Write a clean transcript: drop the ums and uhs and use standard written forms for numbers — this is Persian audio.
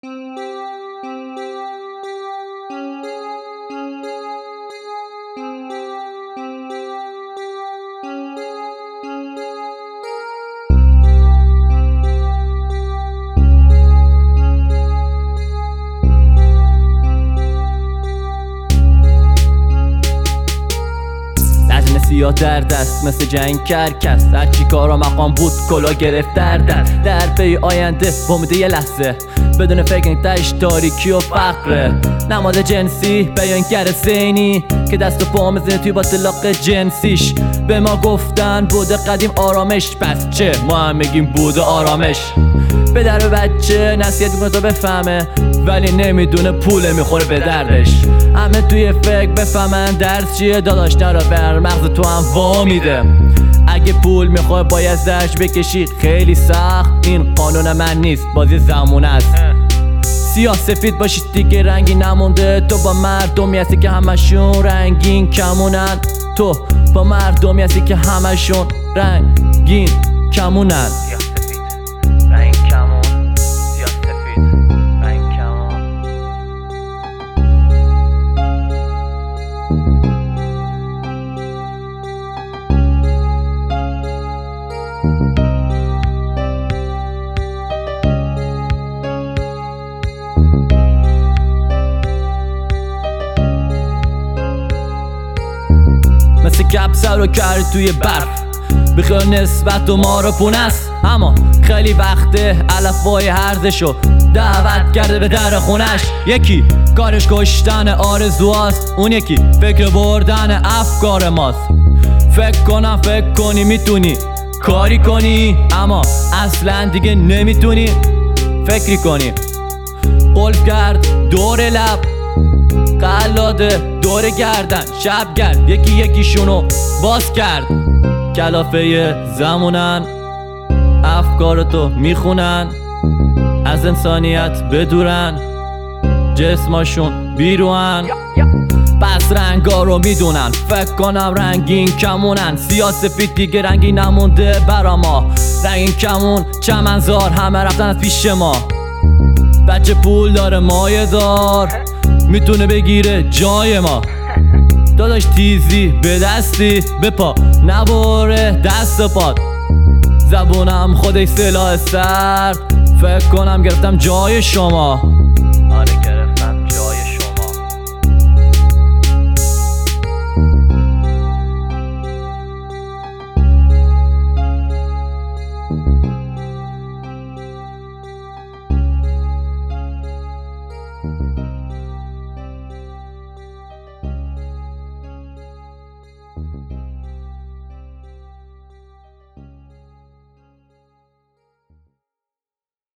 سیاه در دست مثل جنگ کرکس، هرچی کارا مقام بود کلا گرفت در دست. در پی آینده با امید یه لحظه، بدون فکر تاش تاریکی و فقره. نماد جنسی بیانگر زینی که دست و پا میزنه توی باطلاق جنسیش. به ما گفتن بوده قدیم آرامش، پس چه ما هم میگیم بوده آرامش. پدر و بچه نصیحت میکنه تا بفهمه، ولی نمیدونه پول میخوره به دردش. همه توی فکر بفهمن درس چیه، داداش نرا بر مغز تو هم وا میده. اگه پول میخوای باید زرش بکشی، خیلی سخت، این قانون من نیست، بازی زمونه است. سیاه سفید باشید دیگه رنگی نمونده. تو با مردمی هستی که همشون رنگین کمونن. تو با مردمی هستی که همشون رنگین کمونن. رنگ کمون، سیاه سفید، رنگ کمون. مثل کپ سر رو کردی توی برف، بخیال نسبت و ما رو پونه است. اما خیلی وقته علفای هرزشو دعوت کرده به در خونش. یکی کارش کشتن آرزوهاست، اون یکی فکر بردن افکار ماست. فکر کنی میتونی کاری کنی، اما اصلا دیگه نمیتونی فکری کنی. قلب کرد دور لب، قلاده دور گردن، شبگرد یکی یکیشونو باز کرد. کلافه زمونن، افکارتو میخونن، از انسانیت بدورن، جسماشون بیرون. پس رنگا رو میدونن، فکر کنم رنگین کمونن. سیاه سفید دیگه رنگی نمونده برا ما، رنگین کمون چمنزار همه رفتن از پیش ما. بچه پول داره مایه دار، میتونه بگیره جای ما. داداش تیزی به دستی به پا، نبره دست و پات. زبونم خودش سلاح سرد، فکر کنم گرفتم جای شما. آره گرفتم جای شما.